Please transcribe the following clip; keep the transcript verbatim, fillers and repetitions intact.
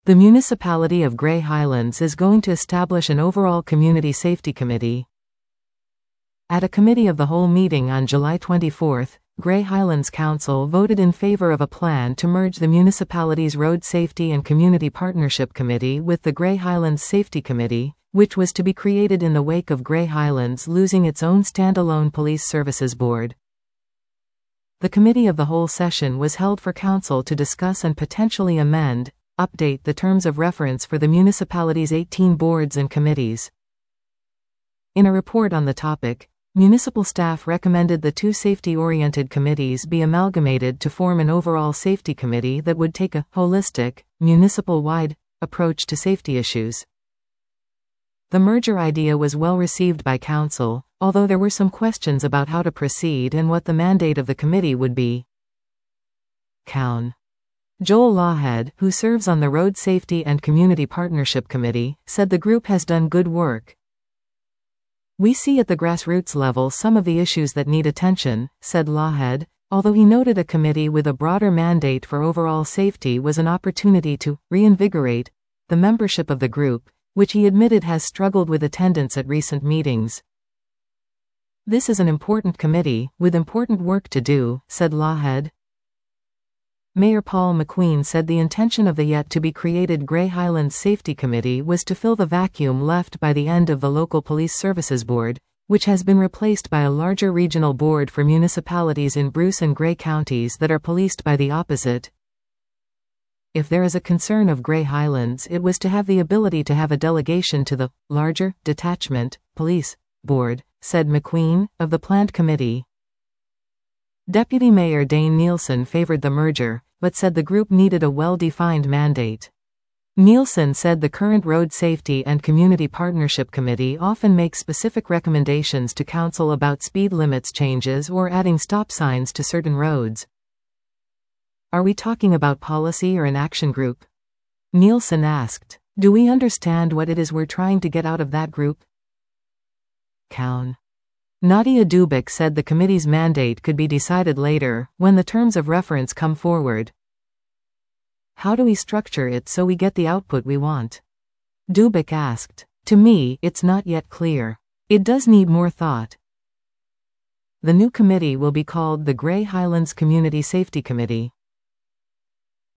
The municipality of Grey Highlands is going to establish an overall community safety committee. At a committee of the whole meeting on July twenty-fourth, Grey Highlands Council voted in favor of a plan to merge the municipality's Road Safety and Community Partnership Committee with the Grey Highlands Safety Committee, which was to be created in the wake of Grey Highlands losing its own standalone police services board. The Committee of the Whole session was held for Council to discuss and potentially amend, update the terms of reference for the municipality's eighteen boards and committees. In a report on the topic, municipal staff recommended the two safety-oriented committees be amalgamated to form an overall safety committee that would take a holistic, municipal-wide approach to safety issues. The merger idea was well received by Council, although there were some questions about how to proceed and what the mandate of the committee would be. Cown. Joel Lawhead, who serves on the Road Safety and Community Partnership Committee, said the group has done good work. We see at the grassroots level some of the issues that need attention, said Lawhead, although he noted a committee with a broader mandate for overall safety was an opportunity to reinvigorate the membership of the group, which he admitted has struggled with attendance at recent meetings. This is an important committee, with important work to do, said Lawhead. Mayor Paul McQueen said the intention of the yet-to-be-created Grey Highlands Safety Committee was to fill the vacuum left by the end of the Local Police Services Board, which has been replaced by a larger regional board for municipalities in Bruce and Grey counties that are policed by the opposite. If there is a concern of Grey Highlands, it was to have the ability to have a delegation to the larger detachment police board, said McQueen, of the planned committee. Deputy Mayor Dane Nielsen favored the merger, but said the group needed a well-defined mandate. Nielsen said the current Road Safety and Community Partnership Committee often makes specific recommendations to Council about speed limits changes or adding stop signs to certain roads. Are we talking about policy or an action group? Nielsen asked. Do we understand what it is we're trying to get out of that group? Cown. Nadia Dubik said the committee's mandate could be decided later, when the terms of reference come forward. How do we structure it so we get the output we want? Dubik asked. To me, it's not yet clear. It does need more thought. The new committee will be called the Grey Highlands Community Safety Committee.